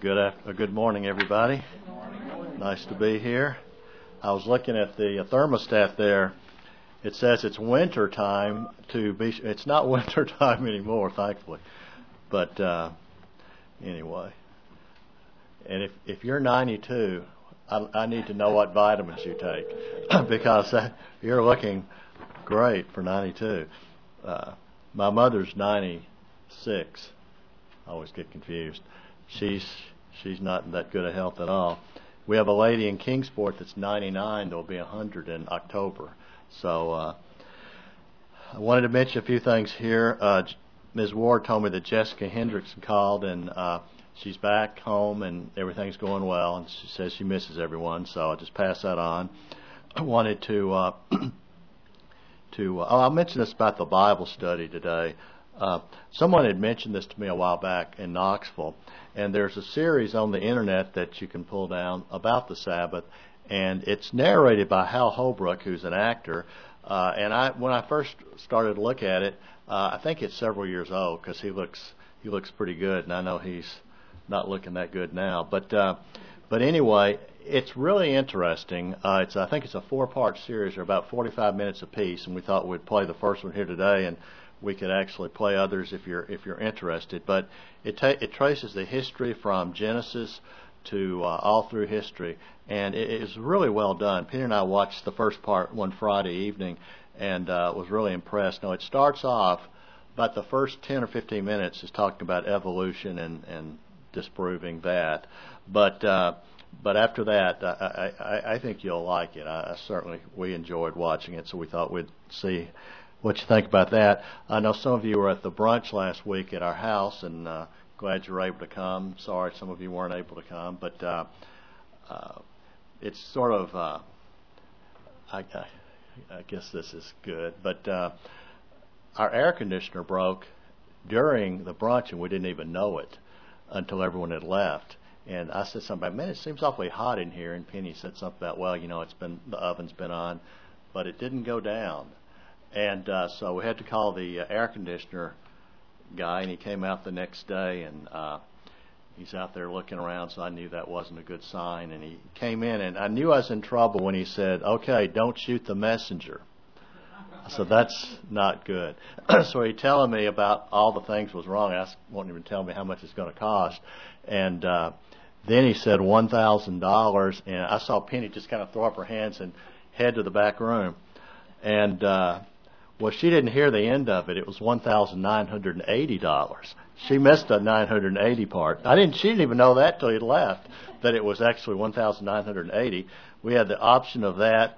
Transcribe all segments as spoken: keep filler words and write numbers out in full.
Good after, uh, good morning, everybody. Good morning. Nice to be here. I was looking at the thermostat there. It says it's winter time to be. It's not winter time anymore, thankfully. But uh, anyway, and if if you're ninety-two, I, I need to know what vitamins you take because uh, you're looking great for ninety-two. Uh, my mother's ninety-six. I always get confused. She's she's not in that good of health at all. We have a lady in Kingsport that's ninety-nine. That'll be one hundred in October. So uh, I wanted to mention a few things here. Uh, Miz Ward told me that Jessica Hendrickson called, and uh, she's back home, and everything's going well, and she says she misses everyone, so I'll just pass that on. I wanted to, uh, to uh, oh, I'll mention this about the Bible study today. Uh, someone had mentioned this to me a while back in Knoxville, and there's a series on the internet that you can pull down about the Sabbath, and it's narrated by Hal Holbrook, who's an actor. Uh, and I, when I first started to look at it, uh, I think it's several years old because he looks he looks pretty good, and I know he's not looking that good now. But uh, but anyway, it's really interesting. Uh, it's I think it's a four-part series, or about forty-five minutes apiece, and we thought we'd play the first one here today, and we could actually play others if you're if you're interested. But it ta- it traces the history from Genesis to uh, all through history, and it is really well done. Peter and I watched the first part one Friday evening, and uh, was really impressed. Now it starts off, about the first ten or fifteen minutes is talking about evolution and and disproving that, but uh, but after that, I, I I think you'll like it. I, I certainly we enjoyed watching it, so we thought we'd see what you think about that. I know some of you were at the brunch last week at our house, and uh, glad you were able to come. Sorry some of you weren't able to come, but uh, uh, it's sort of, uh, I, I, I guess this is good, but uh, our air conditioner broke during the brunch, and we didn't even know it until everyone had left. And I said something about, man, it seems awfully hot in here, and Penny said something about, well, you know, it's been the oven's been on, but it didn't go down. And uh, so we had to call the uh, air conditioner guy, and he came out the next day, and uh, he's out there looking around, so I knew that wasn't a good sign. And he came in, and I knew I was in trouble when he said, okay, don't shoot the messenger. So that's not good. So he telling me about all the things was wrong. I won't even tell me how much it's going to cost. And uh, then he said one thousand dollars, and I saw Penny just kind of throw up her hands and head to the back room. And uh, well, she didn't hear the end of it. It was one thousand nine hundred eighty dollars. She missed the nine hundred eighty part. I didn't. She didn't even know that till he left, that it was actually one thousand nine hundred eighty. We had the option of that,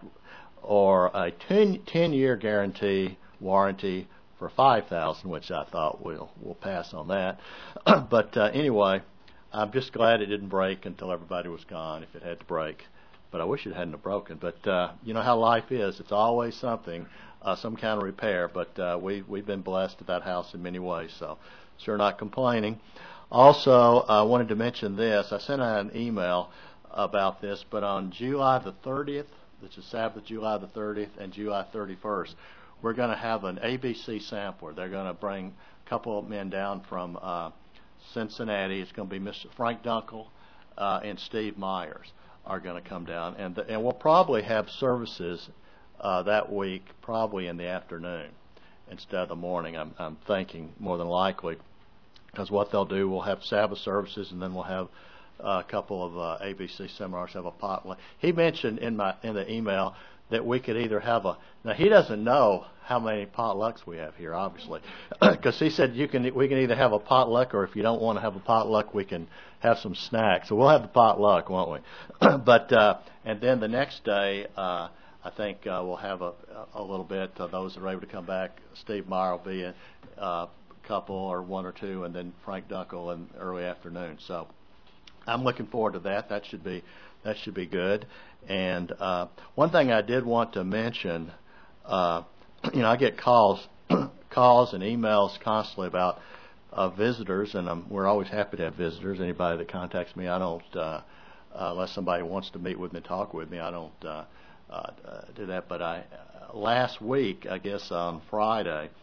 or a ten, ten-year guarantee warranty for five thousand, which I thought we'll we'll pass on that. But uh, anyway, I'm just glad it didn't break until everybody was gone. If it had to break, but I wish it hadn't have broken. But uh, you know how life is; it's always something. Uh, some kind of repair, but uh, we, we've been blessed at that house in many ways, so sure not complaining. Also, I uh, wanted to mention this. I sent out an email about this, but on July the thirtieth, which is Sabbath, July the thirtieth, and July thirty-first, we're going to have an A B C sampler. They're going to bring a couple of men down from uh, Cincinnati. It's going to be Mister Frank Dunkel uh, and Steve Myers are going to come down, and, the, and we'll probably have services Uh, that week, probably in the afternoon instead of the morning. I'm, I'm thinking more than likely, because what they'll do, we'll have Sabbath services, and then we'll have uh, a couple of uh, A B C seminars, have a potluck. He mentioned in my in the email that we could either have a. Now he doesn't know how many potlucks we have here, obviously, because he said you can we can either have a potluck, or if you don't want to have a potluck, we can have some snacks. So we'll have the potluck, won't we? But uh, and then the next day. Uh, I think uh, we'll have a, a little bit. Uh, those that are able to come back, Steve Meyer will be a uh, couple or one or two, and then Frank Dunkel in early afternoon. So I'm looking forward to that. That should be that should be good. And uh, one thing I did want to mention, uh, you know, I get calls, calls and emails constantly about uh, visitors, and um, we're always happy to have visitors. Anybody that contacts me, I don't uh, uh, unless somebody wants to meet with me, talk with me, I don't. Uh, Uh, uh, do that, but I uh, last week, I guess on Friday,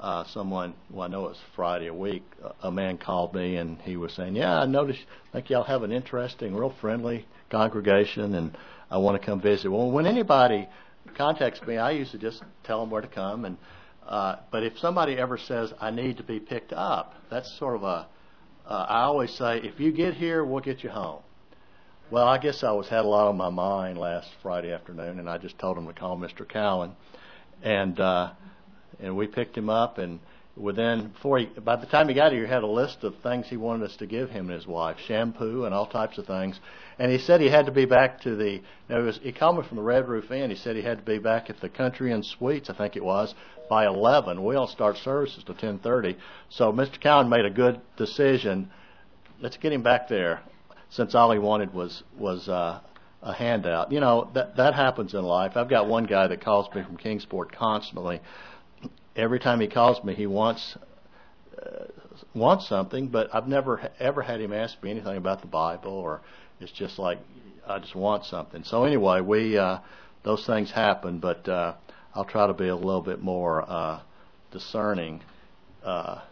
uh, someone, well, I know it was Friday a week, a man called me and he was saying, yeah, I noticed, I think y'all have an interesting, real friendly congregation and I want to come visit. Well, when anybody contacts me, I usually just tell them where to come. And uh, but if somebody ever says, I need to be picked up, that's sort of a, uh, I always say, if you get here, we'll get you home. Well, I guess I was had a lot on my mind last Friday afternoon, and I just told him to call Mister Cowan. And uh, and we picked him up, and within before he, by the time he got here, he had a list of things he wanted us to give him and his wife, shampoo and all types of things. And he said he had to be back to the. You know, he, was, he called me from the Red Roof Inn. He said he had to be back at the Country Inn Suites, I think it was, by eleven. We don't start services till ten thirty. So Mister Cowan made a good decision. Let's get him back there, since all he wanted was was uh, a handout. You know, that that happens in life. I've got one guy that calls me from Kingsport constantly. Every time he calls me, he wants uh, wants something, but I've never ever had him ask me anything about the Bible, or it's just like I just want something. So anyway, we uh, those things happen, but uh, I'll try to be a little bit more uh, discerning. Uh,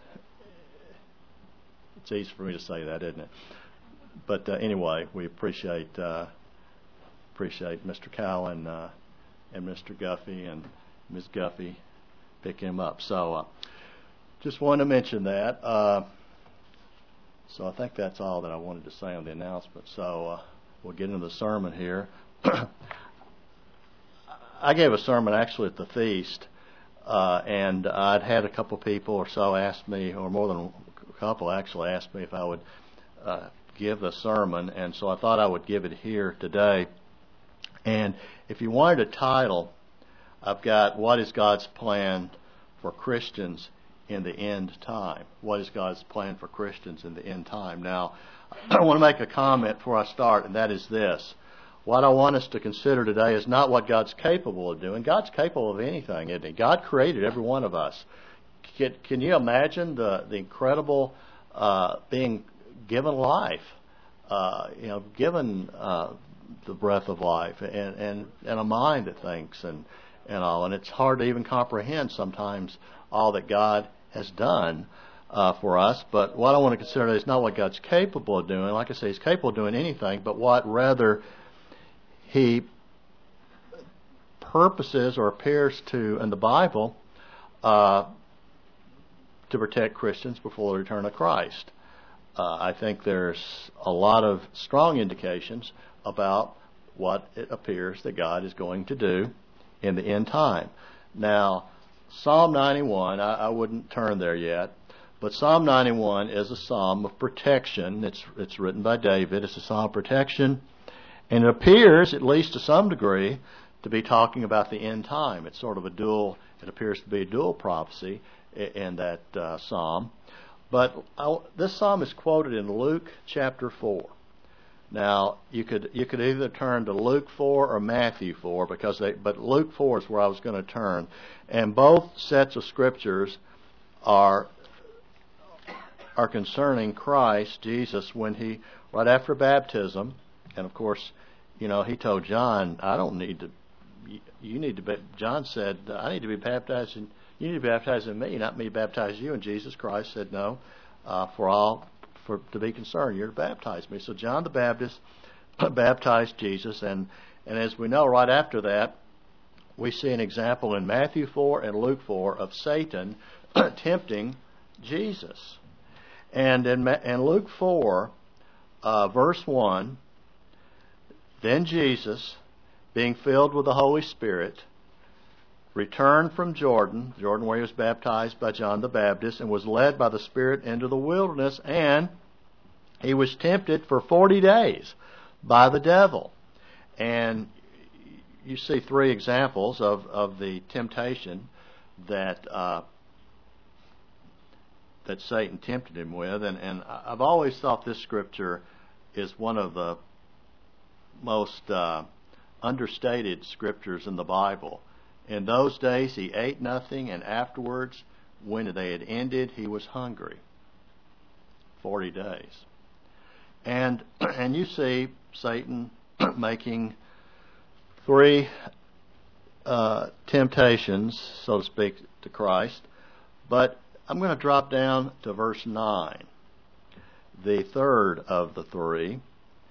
it's easy for me to say that, isn't it? But uh, anyway, we appreciate uh, appreciate Mister Cowan uh, and Mister Guffey and Miz Guffey picking him up. So uh, just wanted to mention that. Uh, so I think that's all that I wanted to say on the announcement. So uh, we'll get into the sermon here. I gave a sermon actually at the feast, uh, and I'd had a couple people or so ask me, or more than a couple actually asked me if I would uh, give the sermon, and so I thought I would give it here today. And if you wanted a title, I've got What is God's Plan for Christians in the End Time? What is God's plan for Christians in the end time? Now, I want to make a comment before I start, and that is this. What I want us to consider today is not what God's capable of doing. God's capable of anything, isn't He? God created every one of us. Can, can you imagine the, the incredible uh, being given life, uh, you know, given uh, the breath of life, and, and, and a mind that thinks, and, and all. And it's hard to even comprehend sometimes all that God has done uh, for us. But what I want to consider is not what God's capable of doing. Like I say, He's capable of doing anything, but what rather He purposes or appears to in the Bible uh, to protect Christians before the return of Christ. Uh, I think there's a lot of strong indications about what it appears that God is going to do in the end time. Now, Psalm ninety-one, I, I wouldn't turn there yet, but Psalm ninety-one is a psalm of protection. It's it's written by David. It's a psalm of protection, and it appears, at least to some degree, to be talking about the end time. It's sort of a dual, it appears to be a dual prophecy in, in that uh, psalm. But I'll, this psalm is quoted in Luke chapter four. Now, you could you could either turn to Luke four or Matthew four, because they, but Luke four is where I was going to turn. And both sets of scriptures are are concerning Christ, Jesus, when he, right after baptism, and of course, you know, he told John, I don't need to, you need to be, John said, I need to be baptized in, you need to be baptized in me, not me baptize you. And Jesus Christ said, no, uh, for all, for to be concerned, you're to baptize me. So John the Baptist baptized Jesus, and, and as we know, right after that, we see an example in Matthew four and Luke four of Satan tempting Jesus. And in, in Luke four, uh, verse one, then Jesus, being filled with the Holy Spirit, returned from Jordan, Jordan where he was baptized by John the Baptist, and was led by the Spirit into the wilderness, and he was tempted for forty days by the devil. And you see three examples of, of the temptation that uh, that Satan tempted him with. And, and I've always thought this scripture is one of the most uh, understated scriptures in the Bible. In those days he ate nothing, and afterwards, when they had ended, he was hungry. Forty days. And and you see Satan making three uh, temptations, so to speak, to Christ. But I'm going to drop down to verse nine, the third of the three.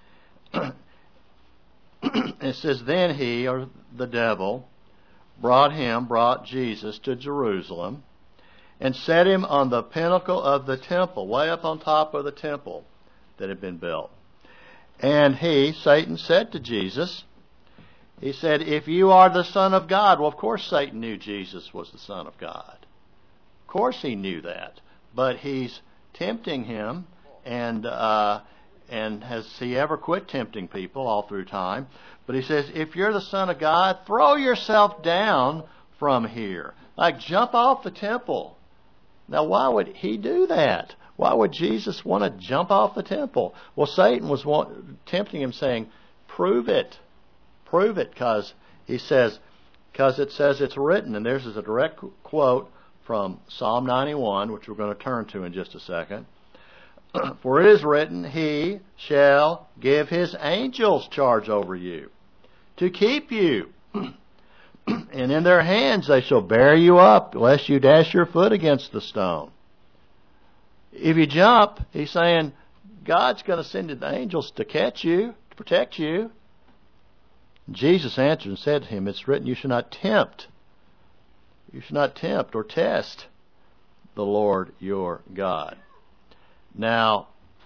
It says, then he, or the devil, brought him, brought Jesus to Jerusalem, and set him on the pinnacle of the temple, way up on top of the temple that had been built. And he, Satan, said to Jesus, he said, if you are the Son of God. Well, of course Satan knew Jesus was the Son of God. Of course he knew that. But he's tempting him, and uh, and has he ever quit tempting people all through time? But he says, if you're the Son of God, throw yourself down from here. Like, jump off the temple. Now, why would he do that? Why would Jesus want to jump off the temple? Well, Satan was want, tempting him, saying, prove it. Prove it, because he says, because it says it's written, and there's a direct quote from Psalm ninety-one, which we're going to turn to in just a second. For it is written, he shall give his angels charge over you, to keep you. And in their hands they shall bear you up, lest you dash your foot against the stone. If you jump, he's saying, God's going to send the angels to catch you, to protect you. Jesus answered and said to him, it's written, you should not tempt. You should not tempt or test the Lord your God. Now,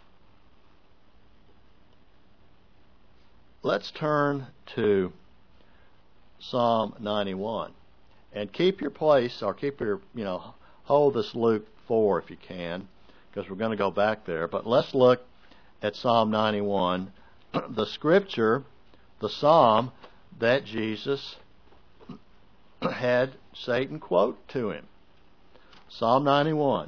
let's turn to Psalm ninety-one. And keep your place, or keep your, you know, hold this Luke four if you can, because we're going to go back there. But let's look at Psalm ninety-one, the scripture, the psalm that Jesus had Satan quote to him. Psalm ninety-one.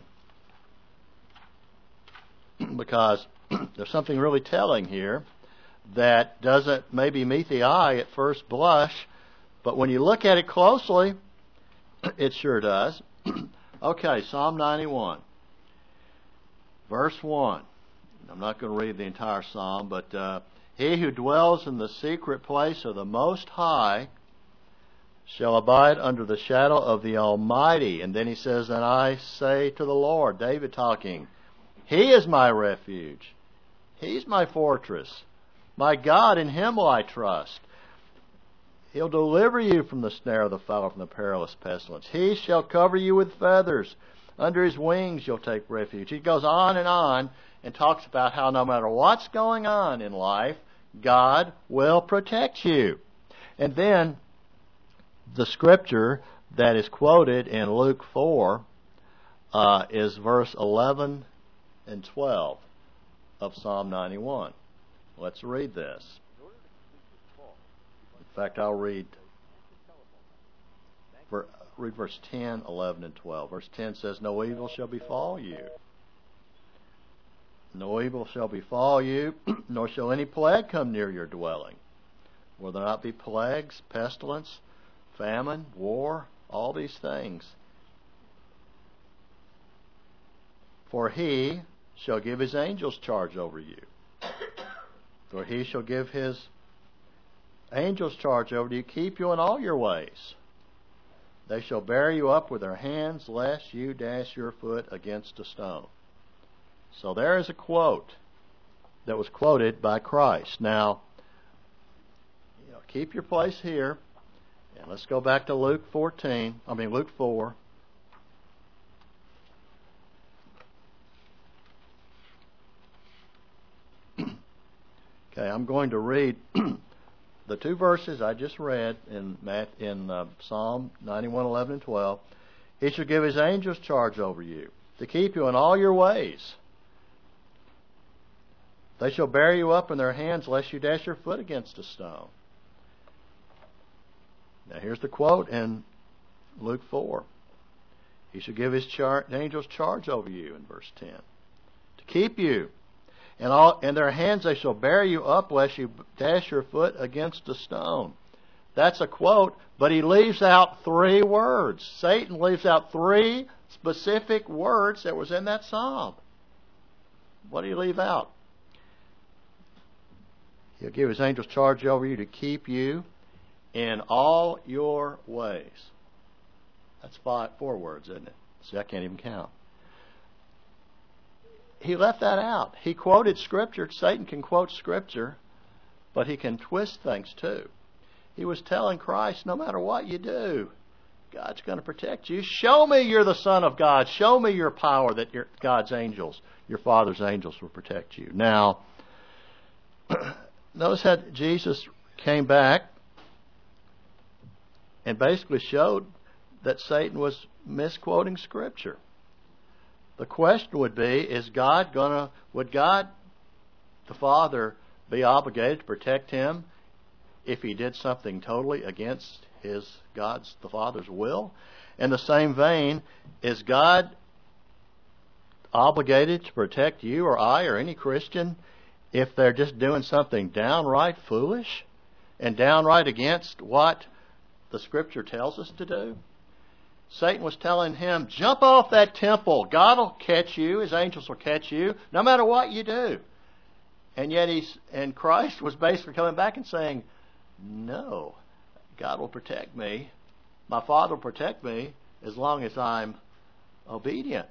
Because there's something really telling here that doesn't maybe meet the eye at first blush, but when you look at it closely, it sure does. Okay, Psalm ninety-one, verse one. I'm not going to read the entire psalm, but uh, he who dwells in the secret place of the Most High shall abide under the shadow of the Almighty. And then he says, and I say to the Lord, David talking, he is my refuge. He's my fortress. My God, in him will I trust. He'll deliver you from the snare of the fowler, from the perilous pestilence. He shall cover you with feathers. Under his wings you'll take refuge. He goes on and on and talks about how no matter what's going on in life, God will protect you. And then the scripture that is quoted in Luke four uh, is verse eleven and twelve of Psalm ninety-one. Let's read this. In fact, I'll read, read verse ten, eleven, and twelve. Verse ten says, no evil shall befall you. No evil shall befall you, nor shall any plague come near your dwelling. Will there not be plagues, pestilence, famine, war, all these things? For he shall give his angels charge over you. For he shall give his angels charge over you, keep you in all your ways. They shall bear you up with their hands, lest you dash your foot against a stone. So there is a quote that was quoted by Christ. Now, you know, keep your place here, and let's go back to Luke fourteen. I mean Luke four. Okay, I'm going to read the two verses I just read in Matt, in uh, Psalm ninety-one, eleven, and twelve. He shall give his angels charge over you, to keep you in all your ways. They shall bear you up in their hands, lest you dash your foot against a stone. Now here's the quote in Luke four. He shall give his char- angels charge over you, in verse ten, to keep you. And all, in their hands they shall bear you up, lest you dash your foot against a stone. That's a quote, but he leaves out three words. Satan leaves out three specific words that was in that psalm. What do you leave out? He'll give his angels charge over you to keep you in all your ways. That's five, four words, isn't it? See, I can't even count. He left that out. He quoted Scripture. Satan can quote Scripture, but he can twist things too. He was telling Christ, no matter what you do, God's going to protect you. Show me you're the Son of God. Show me your power that your, God's angels, your Father's angels, will protect you. Now, notice how Jesus came back and basically showed that Satan was misquoting Scripture. The question would be, is God gonna, would God, the Father, be obligated to protect him if he did something totally against his, God's, the Father's will? In the same vein, is God obligated to protect you or I or any Christian if they're just doing something downright foolish and downright against what the Scripture tells us to do? Satan was telling him, jump off that temple. God will catch you. His angels will catch you, no matter what you do. And yet he's, and Christ was basically coming back and saying, no, God will protect me. My Father will protect me as long as I'm obedient.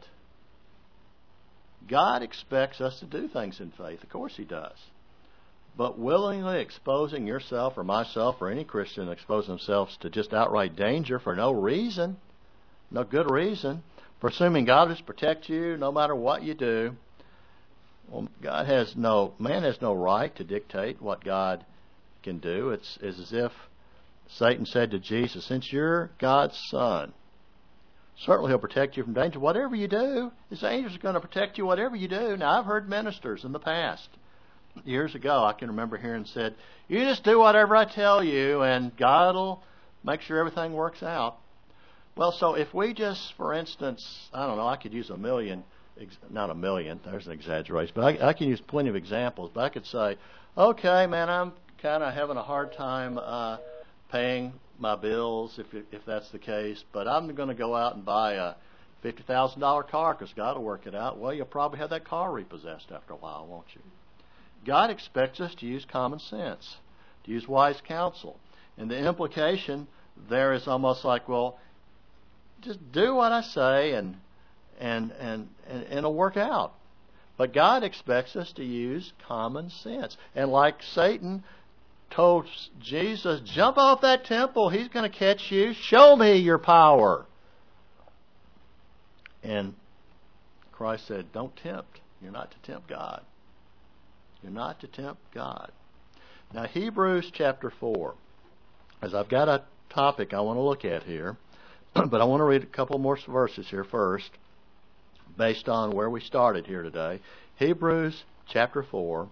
God expects us to do things in faith. Of course he does. But willingly exposing yourself or myself or any Christian exposing themselves to just outright danger for no reason, no good reason, presuming God will protect you no matter what you do. Well, God has no, man has no right to dictate what God can do. It's, it's as if Satan said to Jesus, since you're God's Son, certainly he'll protect you from danger. Whatever you do, his angels are going to protect you whatever you do. Now, I've heard ministers in the past, years ago, I can remember hearing said, you just do whatever I tell you and God will make sure everything works out. Well, so if we just, for instance, I don't know, I could use a million, not a million, there's an exaggeration, but I, I can use plenty of examples. But I could say, okay, man, I'm kind of having a hard time uh, paying my bills, if if that's the case, but I'm going to go out and buy a fifty thousand dollars car because God will work it out. Well, you'll probably have that car repossessed after a while, won't you? God expects us to use common sense, to use wise counsel. And the implication there is almost like, well, just do what I say and and and, and, and it'll work out. But God expects us to use common sense. And like Satan told Jesus, jump off that temple, he's going to catch you, show me your power. And Christ said, don't tempt. You're not to tempt God. You're not to tempt God. Now, Hebrews chapter four, as I've got a topic I want to look at here, but I want to read a couple more verses here first, based on where we started here today. Hebrews chapter four.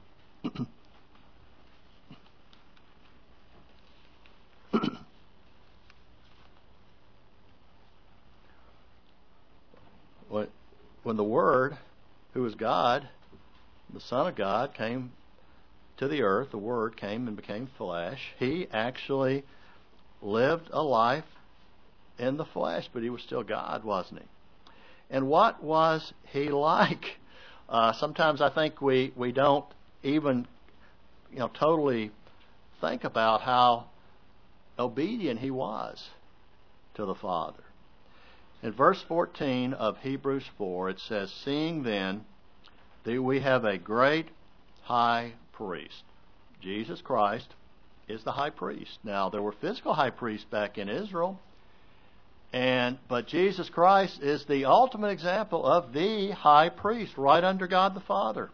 when, when the Word, who is God, the Son of God, came to the earth, the Word came and became flesh. He actually lived a life in the flesh, but he was still God, wasn't he? And what was he like? Uh, sometimes I think we, we don't even, you know, totally think about how obedient he was to the Father. In verse fourteen of Hebrews four, it says, seeing then that we have a great high priest. Jesus Christ is the high priest. Now, there were physical high priests back in Israel, and but Jesus Christ is the ultimate example of the high priest, right under God the Father.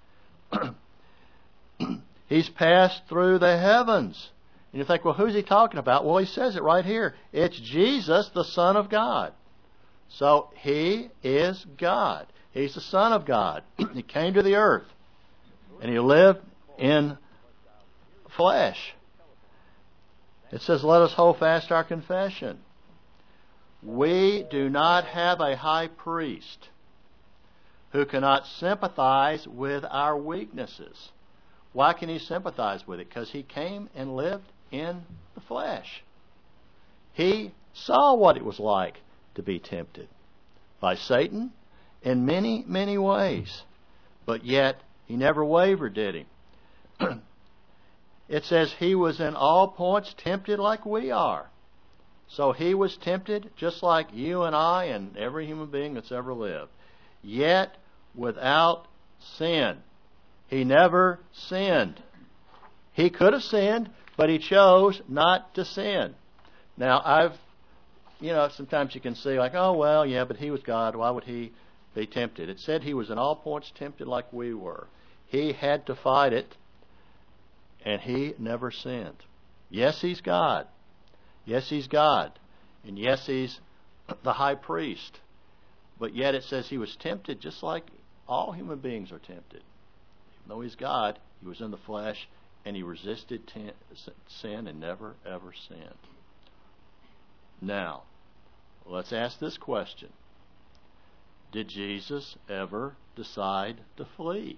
He's passed through the heavens. And you think, well, who's he talking about? Well, he says it right here. It's Jesus, the Son of God. So he is God. He's the Son of God. He came to the earth, and he lived in flesh. It says, let us hold fast our confession. We do not have a high priest who cannot sympathize with our weaknesses. Why can he sympathize with it? Because he came and lived in the flesh. He saw what it was like to be tempted by Satan in many, many ways. But yet, he never wavered, did he? It says he was in all points tempted like we are, So he was tempted just like you and I and every human being that's ever lived, yet without sin. He never sinned. He could have sinned, but he chose not to sin. Now, I've, you know, sometimes you can say like, oh, well, yeah, but he was God. Why would he be tempted? It said he was in all points tempted like we were. He had to fight it, and he never sinned. Yes, he's God. Yes, he's God. And yes, he's the high priest. But yet it says he was tempted just like all human beings are tempted. Even though he's God, he was in the flesh, and he resisted ten- sin and never, ever sinned. Now, let's ask this question. Did Jesus ever decide to flee?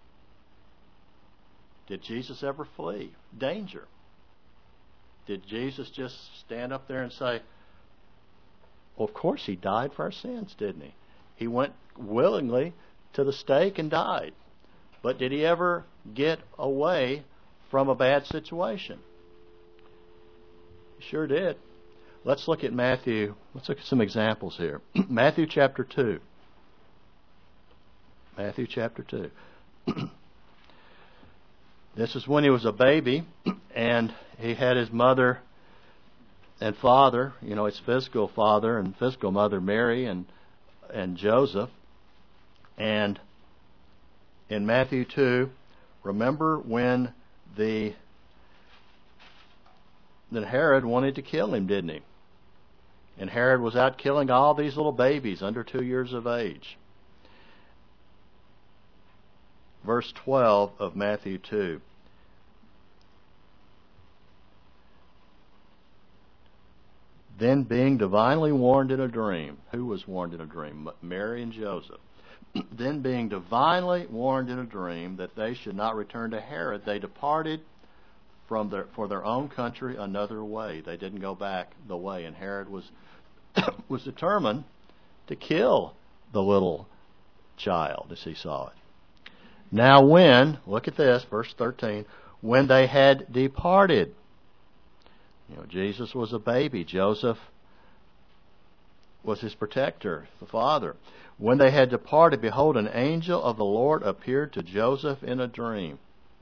Did Jesus ever flee danger? Did Jesus just stand up there and say, well, of course he died for our sins, didn't he? He went willingly to the stake and died. But did he ever get away from a bad situation? He sure did. Let's look at Matthew. Let's look at some examples here. Matthew chapter two. Matthew chapter two. This is when he was a baby, and he had his mother and father, you know, his physical father and physical mother, Mary and and Joseph. And in Matthew two, remember when the that Herod wanted to kill him, didn't he? And Herod was out killing all these little babies under two years of age. Verse twelve of Matthew two. Then being divinely warned in a dream. Who was warned in a dream? Mary and Joseph. Then being divinely warned in a dream that they should not return to Herod, they departed from their, for their own country another way. They didn't go back the way. And Herod was was determined to kill the little child as he saw it. Now when, look at this, verse thirteen, when they had departed. You know, Jesus was a baby. Joseph was his protector, the father. When they had departed, behold, an angel of the Lord appeared to Joseph in a dream.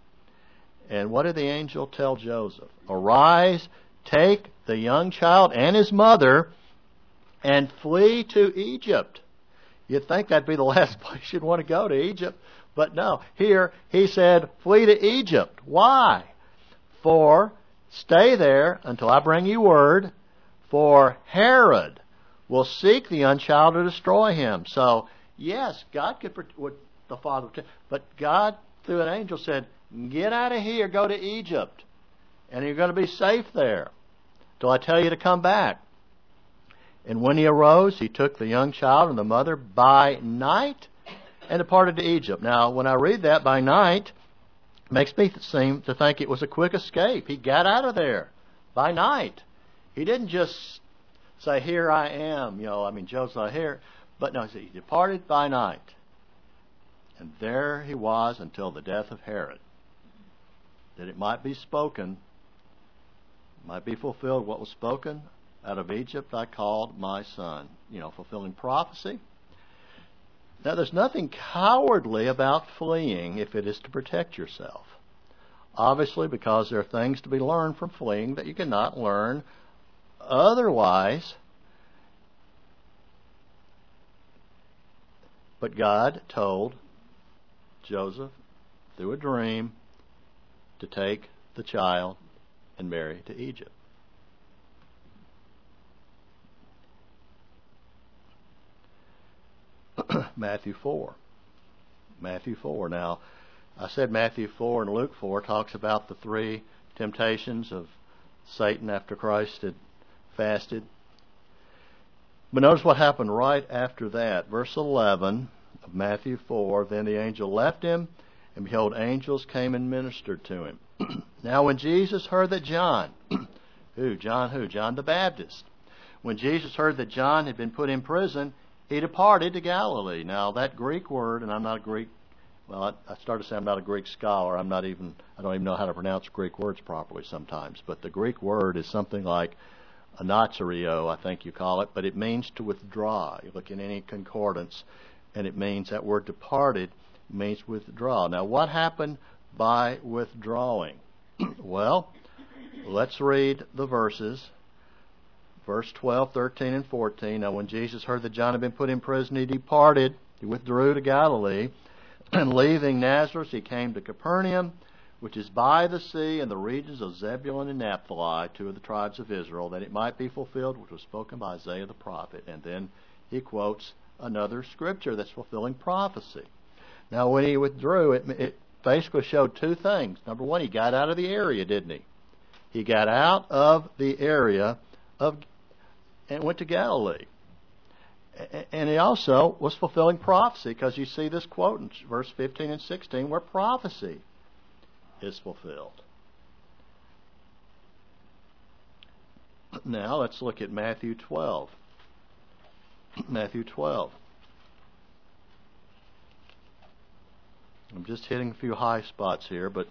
And what did the angel tell Joseph? Arise, take the young child and his mother, and flee to Egypt. You'd think that'd be the last place you'd want to go, to Egypt. But no, here he said, flee to Egypt. Why? For stay there until I bring you word, for Herod will seek the young child to destroy him. So, yes, God could, would the father, but God, through an angel, said, get out of here, go to Egypt, and you're going to be safe there till I tell you to come back. And when he arose, he took the young child and the mother by night and departed to Egypt. Now, when I read that by night, it makes me seem to think it was a quick escape. He got out of there by night. He didn't just say, here I am, you know, I mean, Joe's not here. But no, he departed by night. And there he was until the death of Herod. That it might be spoken, might be fulfilled what was spoken, out of Egypt I called my son. You know, fulfilling prophecy. Now, there's nothing cowardly about fleeing if it is to protect yourself. Obviously, because there are things to be learned from fleeing that you cannot learn otherwise. But God told Joseph through a dream to take the child and Mary to Egypt. Matthew four. Matthew four. Now, I said Matthew four and Luke four talks about the three temptations of Satan after Christ had fasted. But notice what happened right after that. Verse eleven of Matthew four, then the angel left him, and behold, angels came and ministered to him. Now when Jesus heard that John, who? John who? John the Baptist. When Jesus heard that John had been put in prison, he departed to Galilee. Now that Greek word, and I'm not a Greek, well, I, I started to say I'm not a Greek scholar. I'm not even, I don't even know how to pronounce Greek words properly sometimes. But the Greek word is something like a Nazario, I think you call it, but it means to withdraw. You look in any concordance, and it means that word departed means withdraw. Now, what happened by withdrawing? Well, let's read the verses. Verse twelve, thirteen, and fourteen. Now, when Jesus heard that John had been put in prison, he departed. He withdrew to Galilee. And leaving Nazareth, he came to Capernaum, which is by the sea in the regions of Zebulun and Naphtali, two of the tribes of Israel, that it might be fulfilled which was spoken by Isaiah the prophet. And then he quotes another scripture that's fulfilling prophecy. Now, when he withdrew, it, it basically showed two things. Number one, he got out of the area, didn't he? He got out of the area of and went to Galilee. And he also was fulfilling prophecy, because you see this quote in verse fifteen and sixteen where prophecy is fulfilled. Now let's look at Matthew twelve. Matthew twelve. I'm just hitting a few high spots here, but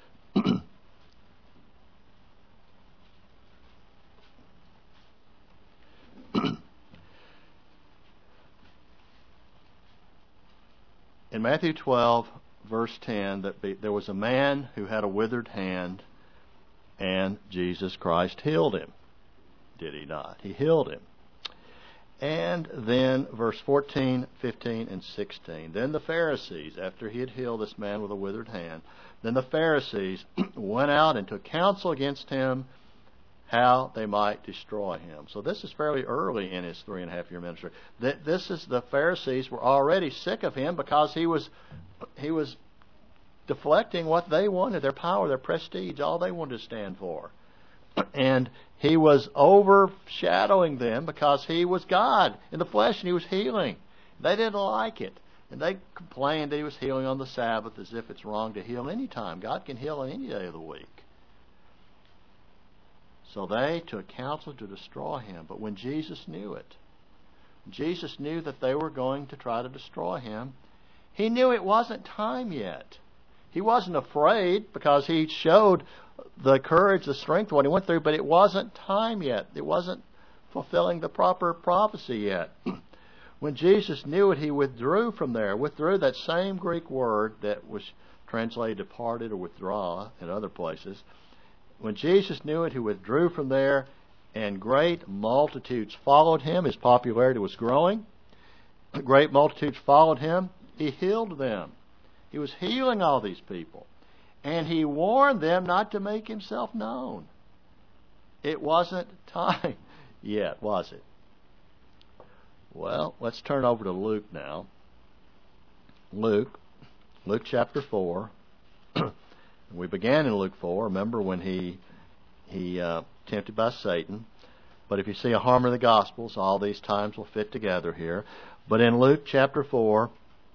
in Matthew twelve, verse ten, that be, there was a man who had a withered hand, and Jesus Christ healed him. Did he not? He healed him. And then verse fourteen, fifteen, and sixteen. Then the Pharisees, after he had healed this man with a withered hand, then the Pharisees went out and took counsel against him how they might destroy him. So this is fairly early in his three and a half year ministry. This is the Pharisees were already sick of him because he was he was deflecting what they wanted, their power, their prestige, all they wanted to stand for. And he was overshadowing them because he was God in the flesh and he was healing. They didn't like it. And they complained that he was healing on the Sabbath as if it's wrong to heal any time. God can heal on any day of the week. So they took counsel to destroy him. But when Jesus knew it, Jesus knew that they were going to try to destroy him. He knew it wasn't time yet. He wasn't afraid because he showed the courage, the strength, what he went through, but it wasn't time yet. It wasn't fulfilling the proper prophecy yet. When Jesus knew it, he withdrew from there. Withdrew, that same Greek word that was translated departed or withdraw in other places. When Jesus knew it, he withdrew from there, and great multitudes followed him. His popularity was growing. Great multitudes followed him. He healed them. He was healing all these people. And he warned them not to make himself known. It wasn't time yet, was it? Well, let's turn over to Luke now. Luke, Luke chapter four. We began in Luke four. Remember when he he uh, tempted by Satan. But if you see a harmony of the Gospels, all these times will fit together here. But in Luke chapter four,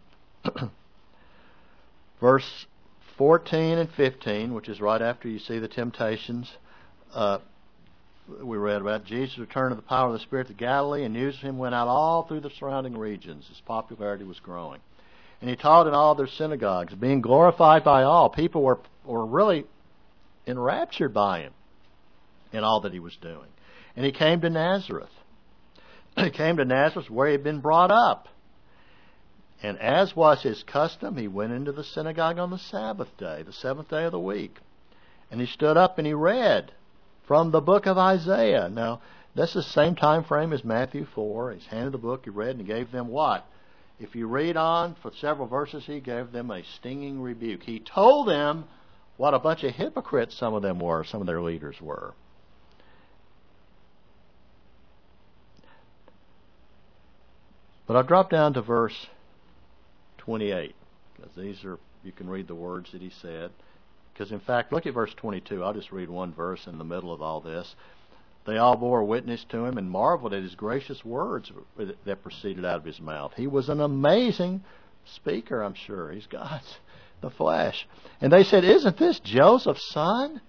verse fourteen and fifteen, which is right after you see the temptations, uh, we read about Jesus returned to the power of the Spirit to Galilee, and news of him went out all through the surrounding regions. His popularity was growing. And he taught in all their synagogues, being glorified by all. People were, were really enraptured by him in all that he was doing. And he came to Nazareth. He came to Nazareth where he had been brought up. And as was his custom, he went into the synagogue on the Sabbath day, the seventh day of the week. And he stood up and he read from the book of Isaiah. Now, this is the same time frame as Matthew four. He's handed the book, he read, and he gave them what? If you read on for several verses, he gave them a stinging rebuke. He told them what a bunch of hypocrites some of them were, some of their leaders were. But I'll drop down to verse twenty-eight, because these are, you can read the words that he said. Because in fact, look at verse twenty-two. I'll just read one verse in the middle of all this. They all bore witness to him and marveled at his gracious words that proceeded out of his mouth. He was an amazing speaker, I'm sure. He's God's the flesh. And they said, isn't this Joseph's son?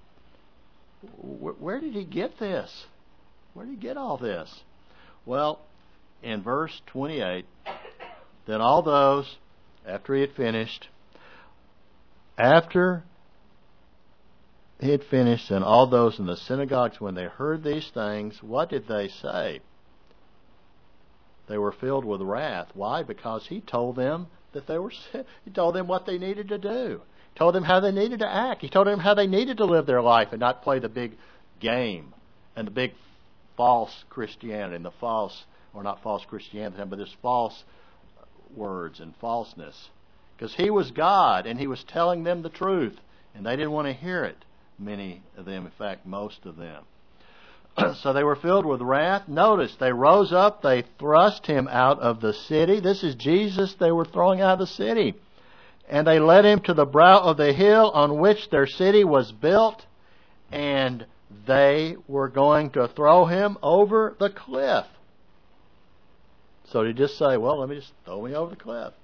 Where did he get this? Where did he get all this? Well, in verse twenty-eight, then all those, after he had finished, after he had finished, and all those in the synagogues, when they heard these things, what did they say? They were filled with wrath. Why? Because he told them that they were sin. He told them what they needed to do. He told them how they needed to act. He told them how they needed to live their life and not play the big game and the big false Christianity and the false, or not false Christianity, but this false words and falseness. Because he was God and he was telling them the truth, and they didn't want to hear it. Many of them, in fact, most of them. So they were filled with wrath. Notice, they rose up, they thrust him out of the city. This is Jesus they were throwing out of the city. And they led him to the brow of the hill on which their city was built, and they were going to throw him over the cliff. So did he just say, well, let me just throw me over the cliff?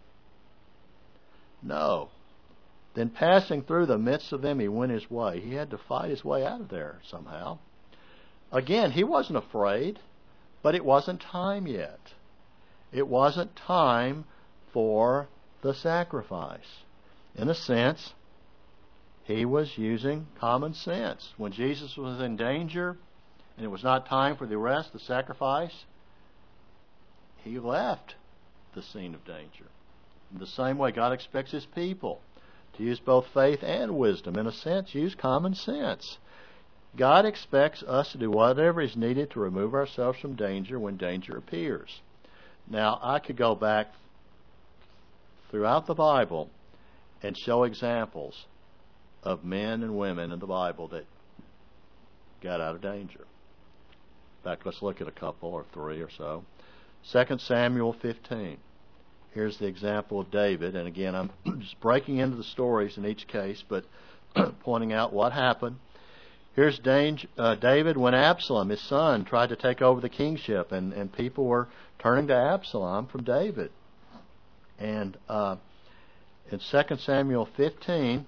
No. Then passing through the midst of them, he went his way. He had to fight his way out of there somehow. Again, he wasn't afraid, but it wasn't time yet. It wasn't time for the sacrifice. In a sense, he was using common sense. When Jesus was in danger and it was not time for the arrest, the sacrifice, he left the scene of danger. In the same way, God expects his people to use both faith and wisdom. In a sense, use common sense. God expects us to do whatever is needed to remove ourselves from danger when danger appears. Now, I could go back throughout the Bible and show examples of men and women in the Bible that got out of danger. In fact, let's look at a couple or three or so. Second Samuel fifteen. Here's the example of David. And again, I'm just breaking into the stories in each case, but pointing out what happened. Here's David when Absalom, his son, tried to take over the kingship, and, and people were turning to Absalom from David. And uh, in Second Samuel fifteen,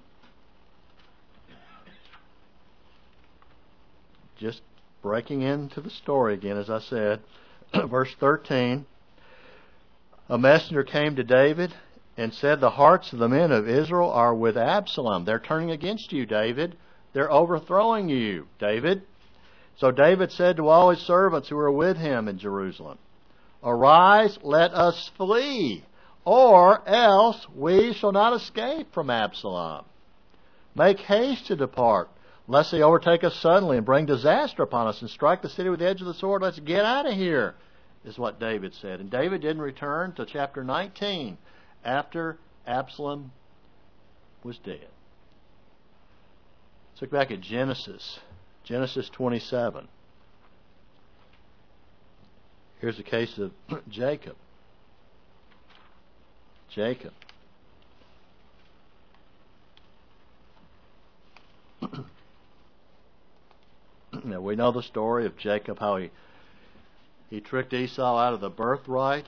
just breaking into the story again, as I said, verse thirteen, a messenger came to David and said, the hearts of the men of Israel are with Absalom. They're turning against you, David. They're overthrowing you, David. So David said to all his servants who were with him in Jerusalem, arise, let us flee, or else we shall not escape from Absalom. Make haste to depart, lest he overtake us suddenly and bring disaster upon us and strike the city with the edge of the sword. Let's get out of here, is what David said. And David didn't return to chapter nineteen after Absalom was dead. Let's look back at Genesis. Genesis twenty-seven. Here's the case of Jacob. Jacob. Now we know the story of Jacob, how he he tricked Esau out of the birthright,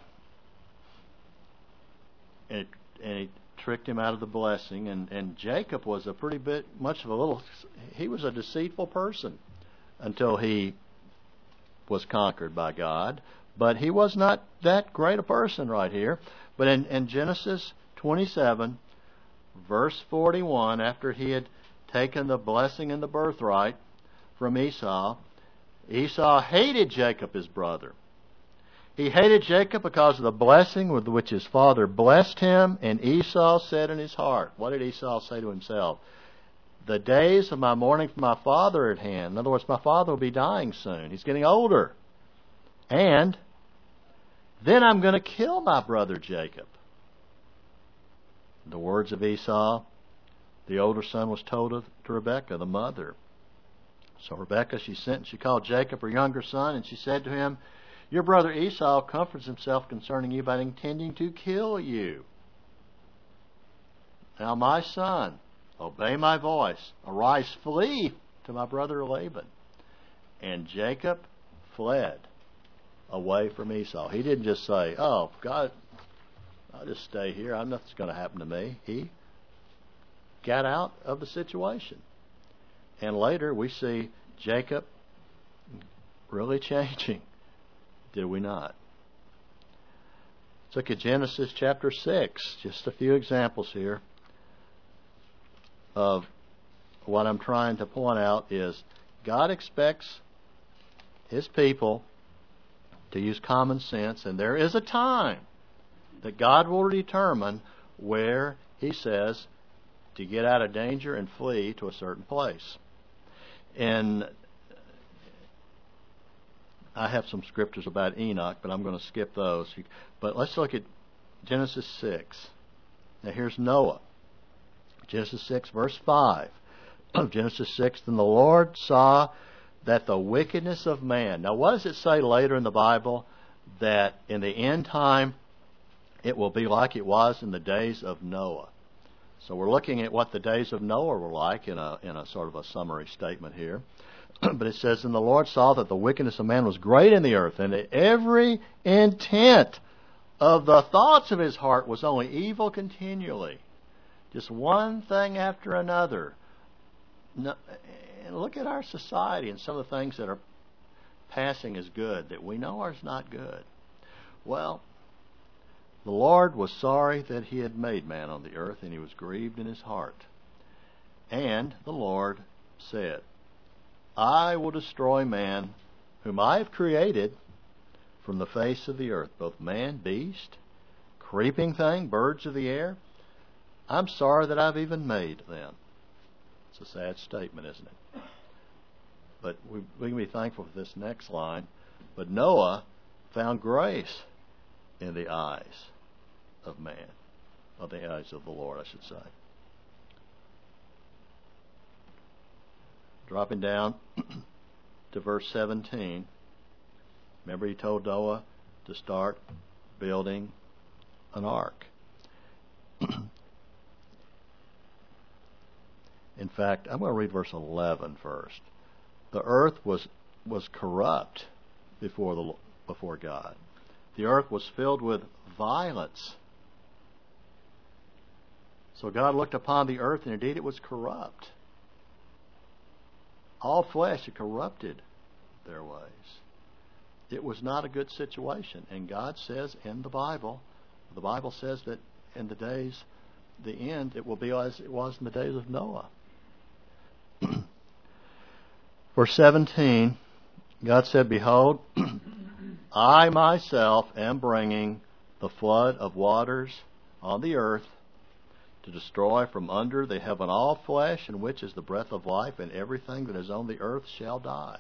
and, and he tricked him out of the blessing. And, and Jacob was a pretty bit, much of a little, he was a deceitful person until he was conquered by God. But he was not that great a person right here. But in, in Genesis twenty-seven, verse forty-one, after he had taken the blessing and the birthright from Esau, Esau hated Jacob, his brother. He hated Jacob because of the blessing with which his father blessed him, and Esau said in his heart, what did Esau say to himself? The days of my mourning for my father are at hand. In other words, my father will be dying soon. He's getting older. And then I'm going to kill my brother Jacob. The words of Esau, the older son was told to Rebekah, the mother. So Rebekah, she sent and she called Jacob, her younger son, and she said to him, your brother Esau comforts himself concerning you by intending to kill you. Now, my son, obey my voice. Arise, flee to my brother Laban. And Jacob fled away from Esau. He didn't just say, oh, God, I'll just stay here. Nothing's going to happen to me. He got out of the situation. And later we see Jacob really changing. Did we not? Let's look at Genesis chapter six. Just a few examples here of what I'm trying to point out is God expects His people to use common sense, and there is a time that God will determine where He says to get out of danger and flee to a certain place. And I have some scriptures about Enoch, but I'm going to skip those. But let's look at Genesis six. Now here's Noah. Genesis six, verse five. Genesis six, then the Lord saw that the wickedness of man. Now what does it say later in the Bible? That in the end time it will be like it was in the days of Noah. So we're looking at what the days of Noah were like in a in a sort of a summary statement here. But it says, and the Lord saw that the wickedness of man was great in the earth, and that every intent of the thoughts of his heart was only evil continually. Just one thing after another. No, and look at our society and some of the things that are passing as good that we know are not good. Well, the Lord was sorry that He had made man on the earth, and He was grieved in His heart. And the Lord said, I will destroy man, whom I have created, from the face of the earth, both man, beast, creeping thing, birds of the air. I'm sorry that I've even made them. It's a sad statement, isn't it? But we, we can be thankful for this next line. But Noah found grace in the eyes of man, of the eyes of the Lord, I should say. Dropping down to verse seventeen. Remember, He told Noah to start building an ark. In fact, I'm going to read verse eleven first. The earth was was corrupt before the before God. The earth was filled with violence. So God looked upon the earth, and indeed it was corrupt. All flesh had corrupted their ways. It was not a good situation. And God says in the Bible, the Bible says that in the days, the end, it will be as it was in the days of Noah. Verse seventeen, God said, behold, I myself am bringing the flood of waters on the earth to destroy from under the heaven all flesh, in which is the breath of life, and everything that is on the earth shall die.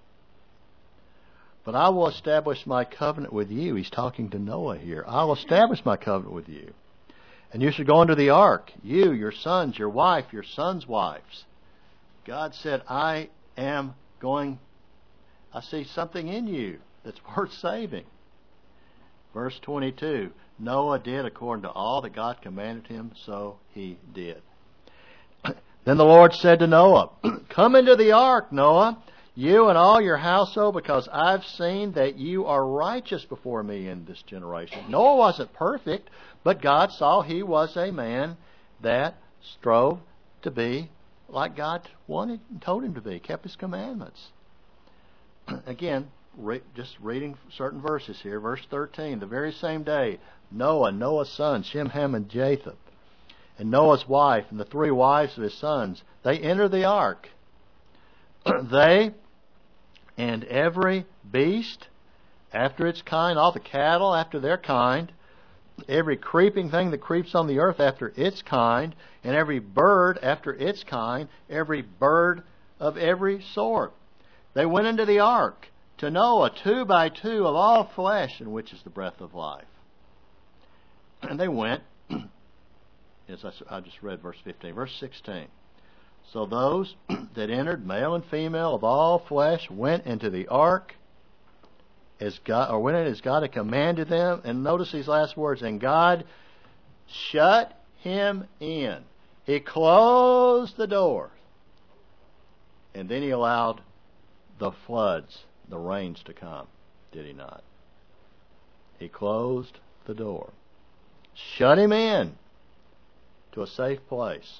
But I will establish my covenant with you. He's talking to Noah here. I will establish my covenant with you. And you shall go into the ark, you, your sons, your wife, your sons' wives. God said, I am going, I see something in you that's worth saving. Verse twenty-two, Noah did according to all that God commanded him, so he did. Then the Lord said to Noah, come into the ark, Noah, you and all your household, because I've seen that you are righteous before me in this generation. Noah wasn't perfect, but God saw he was a man that strove to be like God wanted and told him to be, kept His commandments. Again, re- just reading certain verses here. Verse thirteen, the very same day, Noah, Noah's sons, Shem, Ham, and Japheth, and Noah's wife, and the three wives of his sons, they enter the ark. They and every beast after its kind, all the cattle after their kind, every creeping thing that creeps on the earth after its kind, and every bird after its kind, every bird of every sort. They went into the ark to Noah, two by two of all flesh, in which is the breath of life. And they went, as I just read verse fifteen, verse sixteen. So those that entered, male and female of all flesh, went into the ark, as God, or went in as God had commanded them. And notice these last words, and God shut him in. He closed the door. And then He allowed the floods, the rains to come. Did He not? He closed the door. Shut him in to a safe place.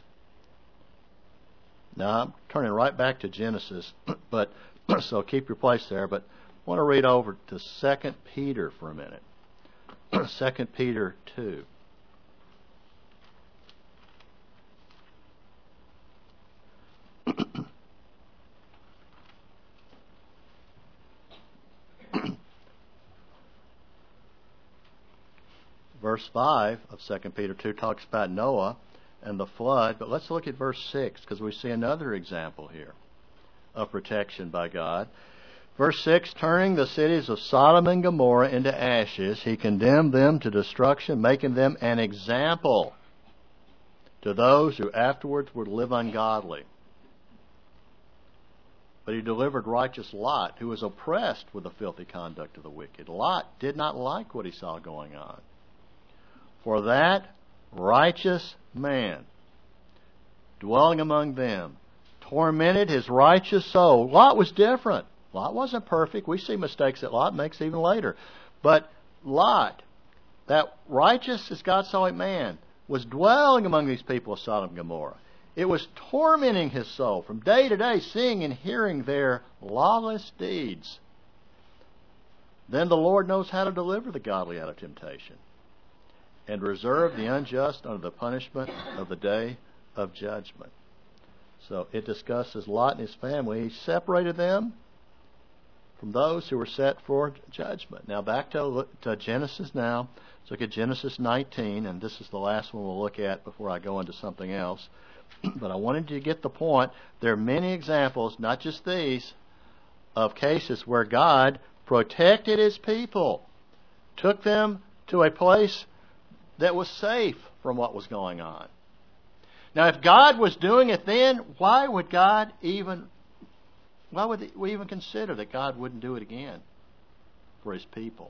Now, I'm turning right back to Genesis, but so keep your place there. But I want to read over to Second Peter for a minute. Second Peter two. verse five of Second Peter two talks about Noah and the flood. But let's look at verse six, because we see another example here of protection by God. Verse six, turning the cities of Sodom and Gomorrah into ashes, he condemned them to destruction, making them an example to those who afterwards would live ungodly. But he delivered righteous Lot, who was oppressed with the filthy conduct of the wicked. Lot did not like what he saw going on. For that righteous man, dwelling among them, tormented his righteous soul. Lot was different. Lot wasn't perfect. We see mistakes that Lot makes even later. But Lot, that righteous as God saw it man, was dwelling among these people of Sodom and Gomorrah. It was tormenting his soul from day to day, seeing and hearing their lawless deeds. Then the Lord knows how to deliver the godly out of temptation and reserve the unjust under the punishment of the day of judgment. So it discusses Lot and his family. He separated them from those who were set for judgment. Now back to, to Genesis now. Let's look at Genesis nineteen, and this is the last one we'll look at before I go into something else. But I wanted you to get the point. There are many examples, not just these, of cases where God protected His people, took them to a place that was safe from what was going on. Now, if God was doing it then, why would God even, why would we even consider that God wouldn't do it again for His people?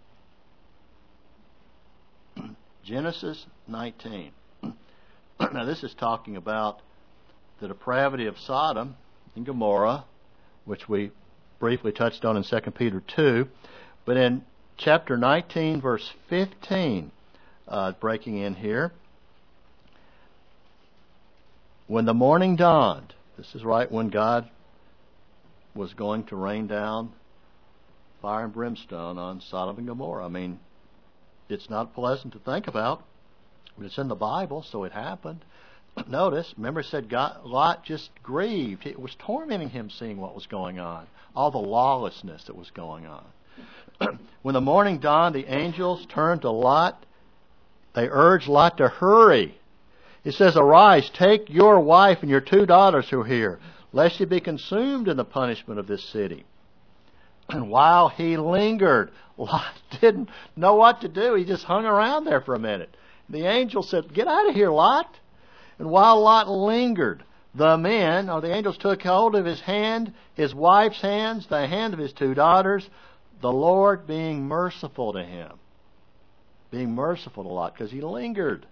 Genesis nineteen. Now, this is talking about the depravity of Sodom and Gomorrah, which we briefly touched on in Second Peter two. But in chapter nineteen, verse fifteen, uh, breaking in here, when the morning dawned, this is right when God was going to rain down fire and brimstone on Sodom and Gomorrah. I mean, it's not pleasant to think about, but it's in the Bible, so it happened. Notice, remember it said God, Lot just grieved. It was tormenting him seeing what was going on, all the lawlessness that was going on. When the morning dawned, the angels turned to Lot. They urged Lot to hurry. It says, "Arise, take your wife and your two daughters who are here, lest you be consumed in the punishment of this city." And while he lingered, Lot didn't know what to do. He just hung around there for a minute. The angel said, "Get out of here, Lot." And while Lot lingered, the men, or the angels, took hold of his hand, his wife's hands, the hand of his two daughters, the Lord being merciful to him. Being merciful to Lot, because he lingered.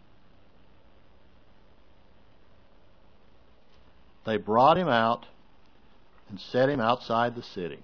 They brought him out and set him outside the city.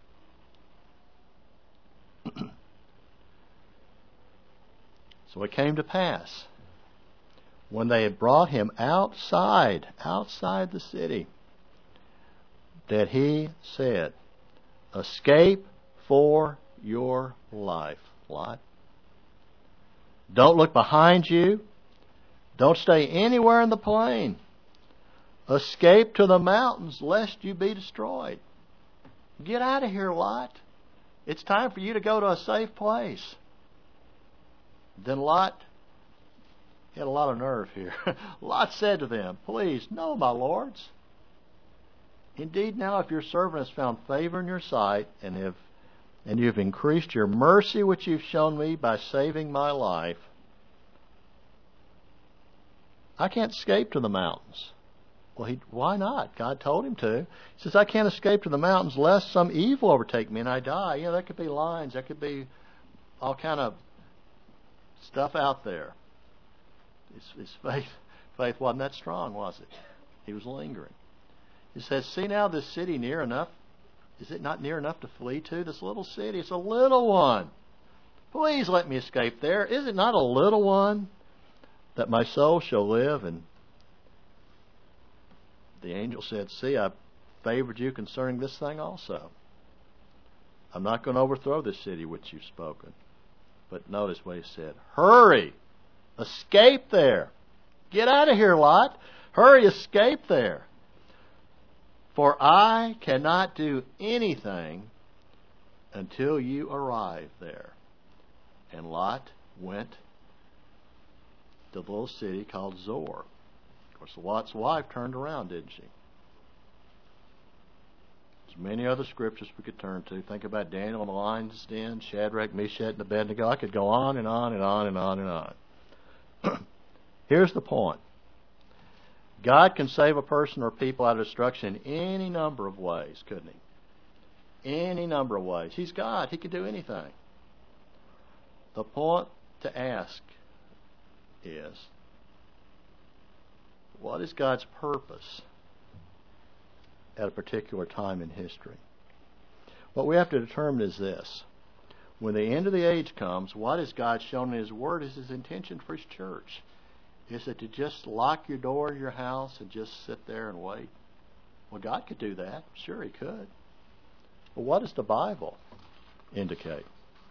So it came to pass, when they had brought him outside, outside the city, that he said, "Escape for your life, Lot. Don't look behind you. Don't stay anywhere in the plain. Escape to the mountains, lest you be destroyed." Get out of here, Lot. It's time for you to go to a safe place. Then Lot, he had a lot of nerve here. Lot said to them, "Please, no, my lords. Indeed, now if your servant has found favor in your sight, and have and you've increased your mercy which you've shown me by saving my life, I can't escape to the mountains." Well, he, why not? God told him to. He says, "I can't escape to the mountains lest some evil overtake me and I die." You know, that could be lions. That could be all kind of stuff out there. His, his faith, faith wasn't that strong, was it? He was lingering. He says, "See now this city near enough? Is it not near enough to flee to? This little city, it's a little one. Please let me escape there. Is it not a little one that my soul shall live?" And the angel said, "See, I favored you concerning this thing also. I'm not going to overthrow this city which you've spoken." But notice what he said. "Hurry! Escape there! Get out of here, Lot! Hurry, escape there! For I cannot do anything until you arrive there." And Lot went to the little city called Zor. Of course, Lot's wife turned around, didn't she? There's many other scriptures we could turn to. Think about Daniel in the lion's den, Shadrach, Meshach, and Abednego. I could go on and on and on and on and on. Here's the point. God can save a person or people out of destruction in any number of ways, couldn't he? Any number of ways. He's God. He can do anything. The point to ask is, what is God's purpose at a particular time in history? What we have to determine is this. When the end of the age comes, what has God shown in His Word is His intention for His church? Is it to just lock your door in your house and just sit there and wait? Well, God could do that. Sure, He could. But what does the Bible indicate?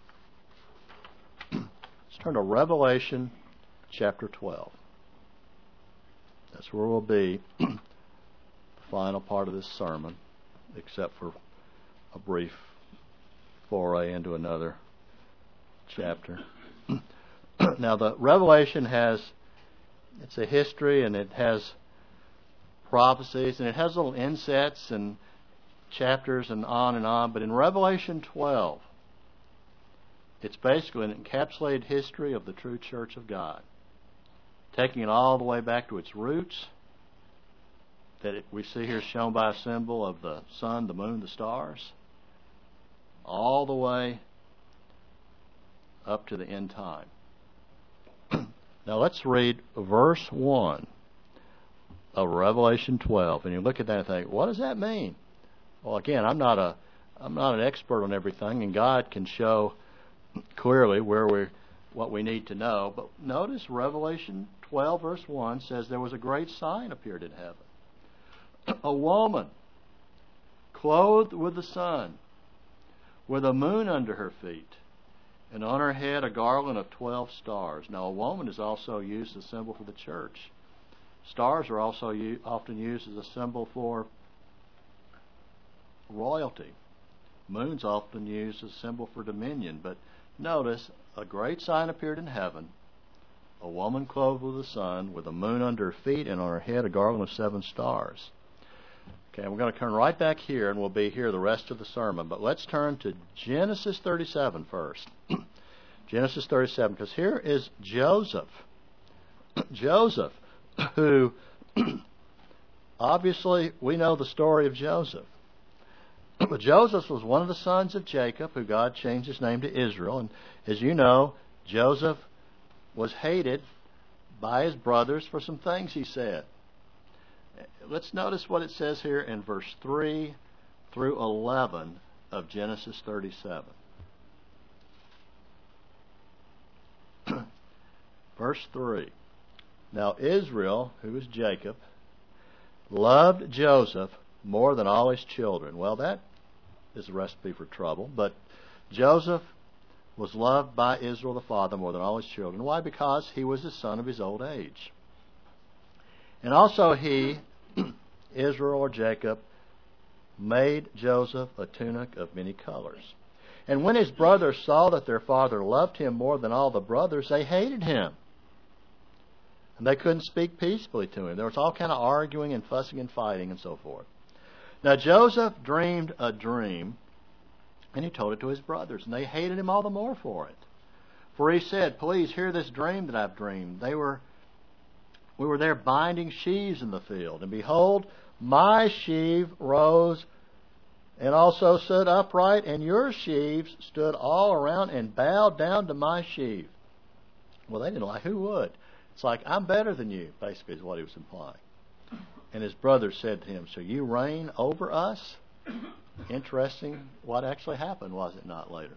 Let's turn to Revelation chapter twelve. That's where we'll be the final part of this sermon, except for a brief foray into another chapter. Now, the Revelation has, it's a history, and it has prophecies, and it has little insets and chapters and on and on. But in Revelation twelve, it's basically an encapsulated history of the true church of God, taking it all the way back to its roots, that it, we see here shown by a symbol of the sun, the moon, the stars, all the way up to the end time. Now let's read verse one of Revelation twelve, and you look at that and think, what does that mean? Well, again, I'm not a I'm not an expert on everything, and God can show clearly where we what we need to know. But notice Revelation twelve verse one says there was a great sign appeared in heaven. A woman clothed with the sun, with a moon under her feet, and on her head a garland of twelve stars. Now, a woman is also used as a symbol for the church. Stars are also u- often used as a symbol for royalty. Moon's often used as a symbol for dominion. But notice, a great sign appeared in heaven, a woman clothed with the sun, with a moon under her feet, and on her head a garland of seven stars. Okay, we're going to turn right back here, and we'll be here the rest of the sermon. But let's turn to Genesis thirty-seven first. Genesis thirty-seven, because here is Joseph. Joseph, who, obviously, we know the story of Joseph. But Joseph was one of the sons of Jacob, who God changed his name to Israel. And as you know, Joseph was hated by his brothers for some things he said. Let's notice what it says here in verse three through eleven of Genesis thirty-seven. Verse three. Now Israel, who is Jacob, loved Joseph more than all his children. Well, that is a recipe for trouble. But Joseph was loved by Israel the father more than all his children. Why? Because he was the son of his old age. And also he, Israel or Jacob, made Joseph a tunic of many colors. And when his brothers saw that their father loved him more than all the brothers, they hated him. And they couldn't speak peaceably to him. There was all kind of arguing and fussing and fighting and so forth. Now Joseph dreamed a dream, and he told it to his brothers, and they hated him all the more for it. For he said, "Please hear this dream that I've dreamed. They were, we were there binding sheaves in the field, and behold, my sheaf rose and also stood upright, and your sheaves stood all around and bowed down to my sheaf." Well, they didn't like, who would? It's like, I'm better than you, basically is what he was implying. And his brothers said to him, "So you reign over us?" Interesting what actually happened, was it not, later?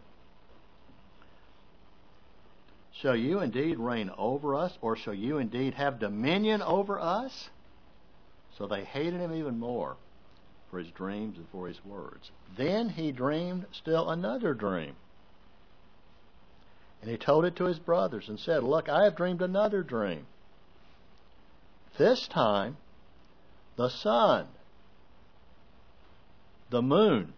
"Shall you indeed reign over us, or shall you indeed have dominion over us?" So they hated him even more for his dreams and for his words. Then he dreamed still another dream. And he told it to his brothers and said, "Look, I have dreamed another dream. This time, the sun, the moon,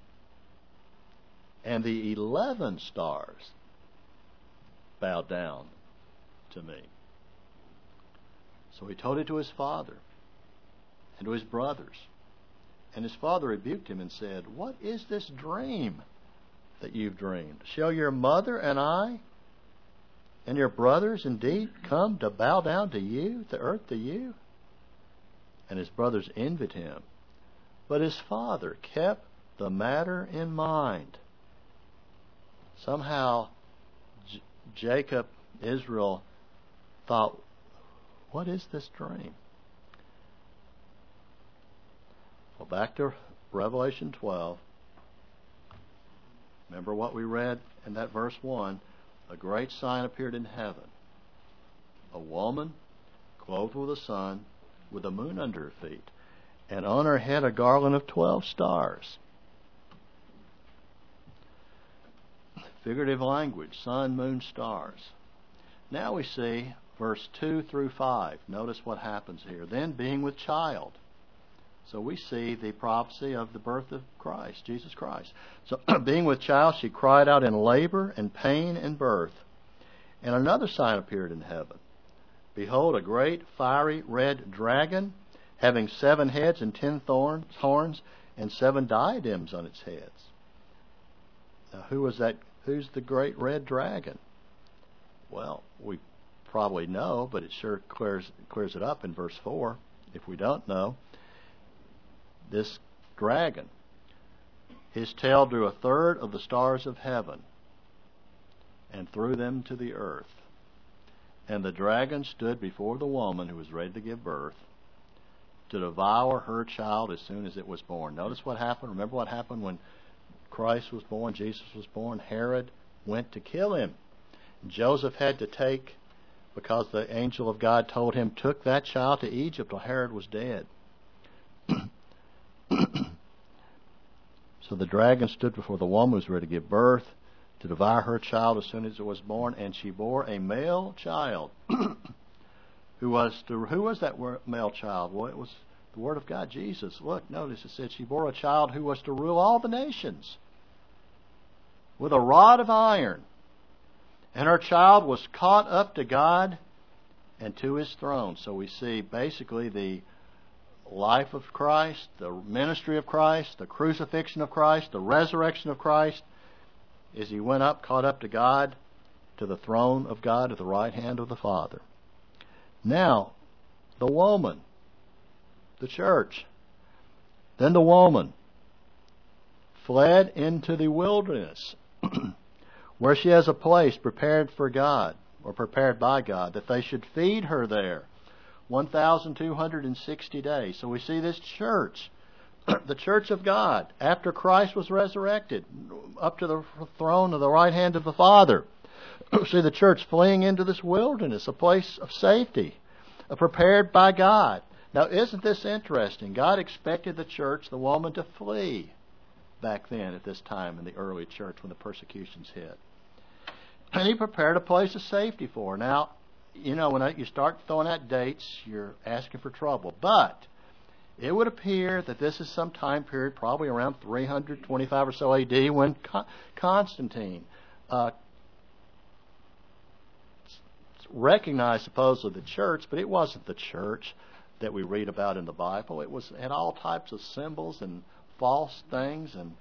and the eleven stars bowed down to me." So he told it to his father and to his brothers. And his father rebuked him and said, "What is this dream that you've dreamed? Shall your mother and I and your brothers indeed come to bow down to you, to earth to you?" And his brothers envied him. But his father kept the matter in mind. Somehow J- Jacob, Israel, thought, what is this dream? Well, back to Revelation twelve. Remember what we read in that verse one. A great sign appeared in heaven. A woman clothed with the sun, with the moon under her feet, and on her head a garland of twelve stars. Figurative language, sun, moon, stars. Now we see verse two through five. Notice what happens here. Then being with child. So we see the prophecy of the birth of Christ, Jesus Christ. So being with child, she cried out in labor and pain and birth. And another sign appeared in heaven. Behold, a great fiery red dragon, having seven heads and ten thorns, horns, and seven diadems on its heads. Now, who was that? Who's the great red dragon? Well, we probably know, but it sure clears clears it up in verse four. If we don't know, this dragon, his tail drew a third of the stars of heaven and threw them to the earth. And the dragon stood before the woman who was ready to give birth to devour her child as soon as it was born. Notice what happened. Remember what happened when Christ was born, Jesus was born? Herod went to kill him. Joseph had to take, because the angel of God told him, took that child to Egypt till Herod was dead. So the dragon stood before the woman who was ready to give birth to devour her child as soon as it was born, and she bore a male child. who was to, who was that male child? Well, it was the Word of God, Jesus. Look, notice it said she bore a child who was to rule all the nations with a rod of iron. And her child was caught up to God and to His throne. So we see basically the life of Christ, the ministry of Christ, the crucifixion of Christ, the resurrection of Christ, as He went up, caught up to God, to the throne of God at the right hand of the Father. Now, the woman, the church, then the woman fled into the wilderness, where she has a place prepared for God, or prepared by God, that they should feed her there one thousand two hundred sixty days. So we see this church, the church of God, after Christ was resurrected, up to the throne of the right hand of the Father. We see the church fleeing into this wilderness, a place of safety, prepared by God. Now, isn't this interesting? God expected the church, the woman, to flee back then at this time in the early church when the persecutions hit. And He prepared a place of safety for her. Now, you know, when you start throwing out dates, you're asking for trouble. But it would appear that this is some time period, probably around three hundred twenty-five or so A D, when Constantine uh, recognized supposedly the church, but it wasn't the church that we read about in the Bible. It was had all types of symbols and false things, and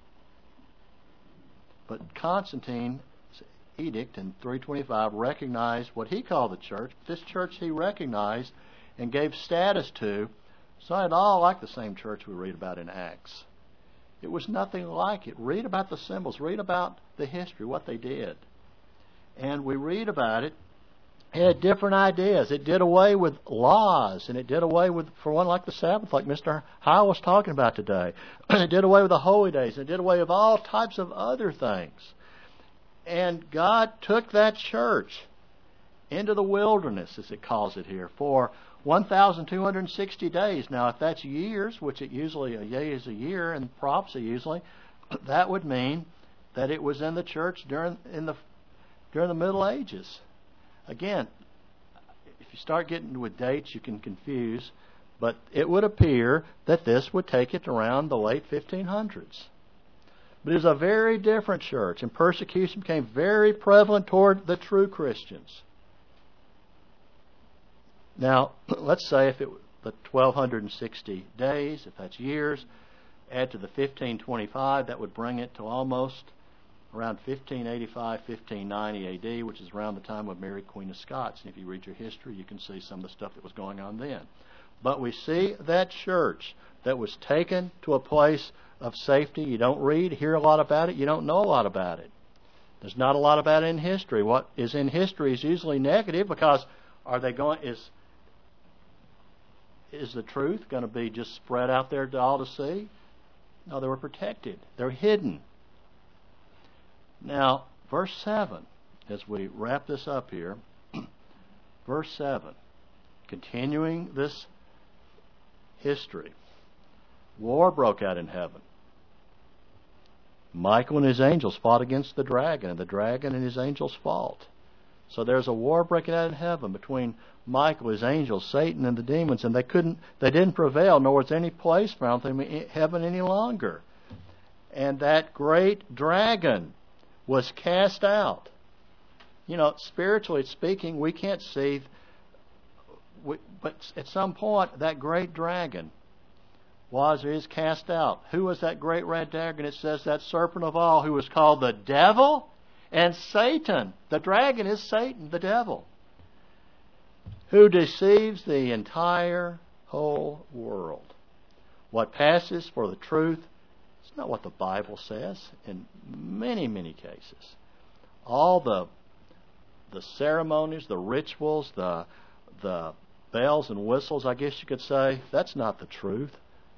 but Constantine edict in three twenty-five recognized what he called the church. This church he recognized and gave status to. It's not at all like the same church we read about in Acts. It was nothing like it. Read about the symbols. Read about the history, what they did. And we read about it. It had different ideas. It did away with laws, and it did away with, for one, like the Sabbath, like Mister Howell was talking about today. It did away with the holy days. It did away with all types of other things. And God took that church into the wilderness, as it calls it here, for one thousand two hundred sixty days. Now, if that's years, which it usually, a year is a year in prophecy usually, that would mean that it was in the church during in the during the Middle Ages. Again, if you start getting with dates, you can confuse, but it would appear that this would take it around the late fifteen hundreds. But it was a very different church, and persecution became very prevalent toward the true Christians. Now, let's say if it the twelve sixty days, if that's years, add to the fifteen twenty-five, that would bring it to almost around fifteen eighty-five, fifteen ninety A D, which is around the time of Mary, Queen of Scots. And if you read your history, you can see some of the stuff that was going on then. But we see that church that was taken to a place of safety. You don't read, hear a lot about it. You don't know a lot about it. There's not a lot about it in history. What is in history is usually negative, because are they going is is the truth going to be just spread out there to all to see? No, they were protected. They're hidden. Now, verse seven, as we wrap this up here, verse seven, continuing this history, war broke out in heaven. Michael and his angels fought against the dragon, and the dragon and his angels fought. So there's a war breaking out in heaven between Michael, his angels, Satan, and the demons, and they couldn't, they didn't prevail, nor was any place found for them in heaven any longer. And that great dragon was cast out. You know, spiritually speaking, we can't see, we, but at some point, that great dragon was or is cast out. Who was that great red dragon? It says that serpent of all, who was called the devil and Satan. The dragon is Satan, the devil, who deceives the entire whole world. What passes for the truth is not what the Bible says in many, many cases. All the the ceremonies, the rituals, the the bells and whistles, I guess you could say, that's not the truth.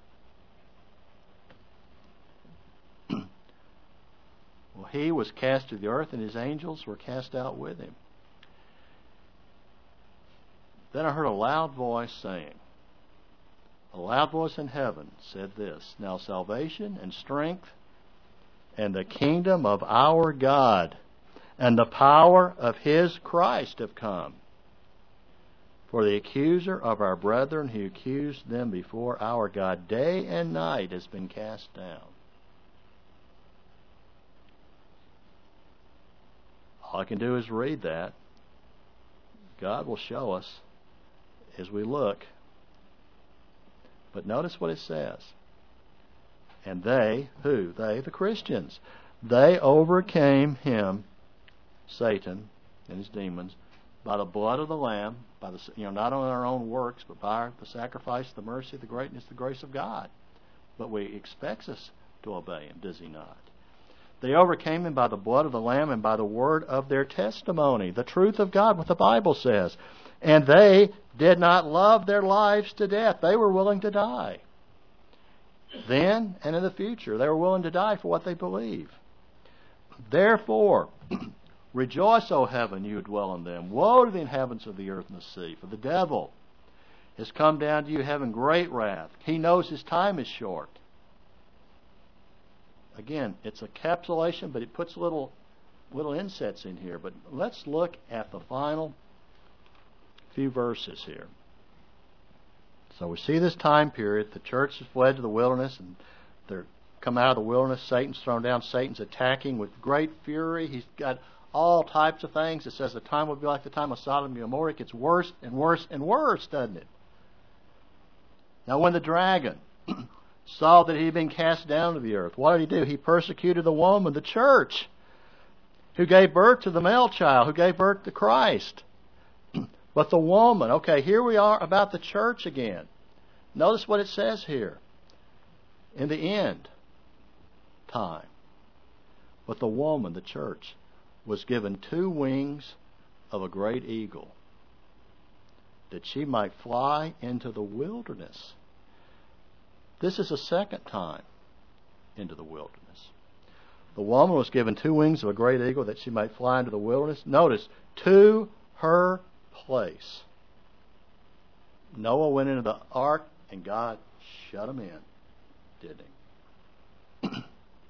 Well, he was cast to the earth, and his angels were cast out with him. Then I heard a loud voice saying, a loud voice in heaven said this, now salvation and strength and the kingdom of our God and the power of his Christ have come. For the accuser of our brethren who accused them before our God day and night has been cast down. All I can do is read that. God will show us as we look. But notice what it says. And they, who? They, the Christians, they overcame him, Satan and his demons, by the blood of the Lamb, by the, you know, not on our own works, but by the sacrifice, the mercy, the greatness, the grace of God. But he expects us to obey him, does he not? They overcame him by the blood of the Lamb and by the word of their testimony, the truth of God, what the Bible says. And they did not love their lives to death. They were willing to die. Then and in the future, they were willing to die for what they believe. Therefore, rejoice, O heaven, you who dwell in them. Woe to the inhabitants of the earth and the sea, for the devil has come down to you having great wrath. He knows his time is short. Again, it's a capsulation, but it puts little little insets in here. But let's look at the final few verses here. So we see this time period. The church has fled to the wilderness, and they're come out of the wilderness. Satan's thrown down. Satan's attacking with great fury. He's got all types of things. It says the time will be like the time of Sodom and Gomorrah. It gets worse and worse and worse, doesn't it? Now when the dragon saw that he had been cast down to the earth, what did he do? He persecuted the woman, the church, who gave birth to the male child, who gave birth to Christ. But the woman, okay, here we are about the church again. Notice what it says here. In the end time. But the woman, the church, was given two wings of a great eagle, that she might fly into the wilderness. This is a second time into the wilderness. The woman was given two wings of a great eagle that she might fly into the wilderness. Notice, to her place. Noah went into the ark and God shut him in, didn't he?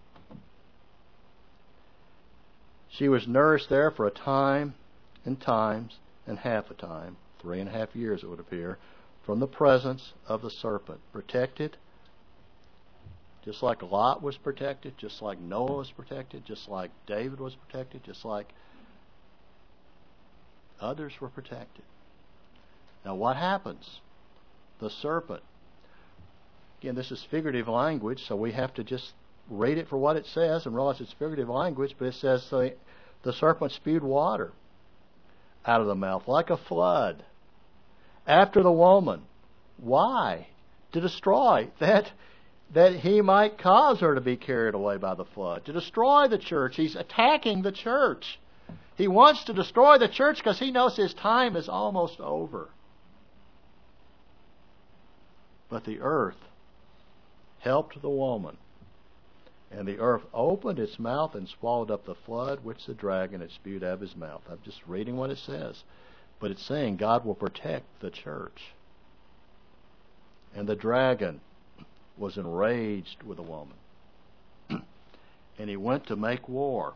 She was nourished there for a time and times and half a time, three and a half years it would appear, from the presence of the serpent, protected. Just like Lot was protected, just like Noah was protected, just like David was protected, just like others were protected. Now what happens? The serpent. Again, this is figurative language, so we have to just read it for what it says and realize it's figurative language, but it says the, the serpent spewed water out of the mouth like a flood after the woman. Why? To destroy, that that he might cause her to be carried away by the flood, to destroy the church. He's attacking the church. He wants to destroy the church because he knows his time is almost over. But the earth helped the woman, and the earth opened its mouth and swallowed up the flood which the dragon had spewed out of his mouth. I'm just reading what it says. But it's saying God will protect the church. And the dragon was enraged with the woman. And he went to make war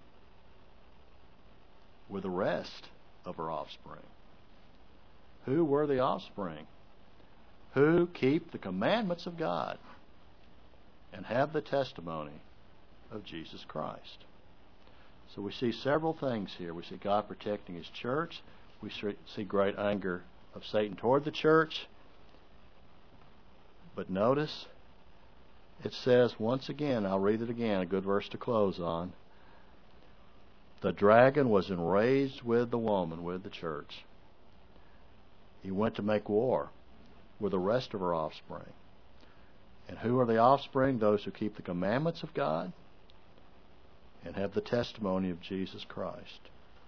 with the rest of her offspring. Who were the offspring? Who keep the commandments of God and have the testimony of Jesus Christ. So we see several things here. We see God protecting His church. We see great anger of Satan toward the church. But notice, it says once again, I'll read it again, a good verse to close on. The dragon was enraged with the woman, with the church. He went to make war with the rest of her offspring. And who are the offspring? Those who keep the commandments of God and have the testimony of Jesus Christ.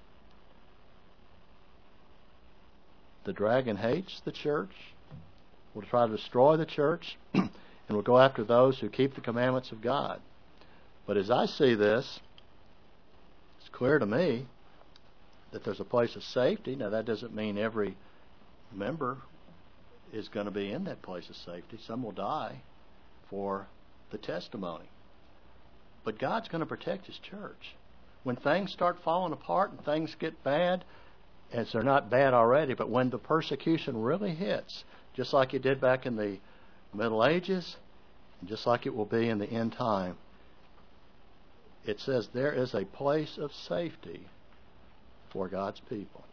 The dragon hates the church, will try to destroy the church, and will go after those who keep the commandments of God. But as I see this, it's clear to me that there's a place of safety. Now that doesn't mean every member is going to be in that place of safety. Some will die for the testimony. But God's going to protect His church. When things start falling apart and things get bad, as they're not bad already, but when the persecution really hits, just like it did back in the Middle Ages, and just like it will be in the end time, it says there is a place of safety for God's people.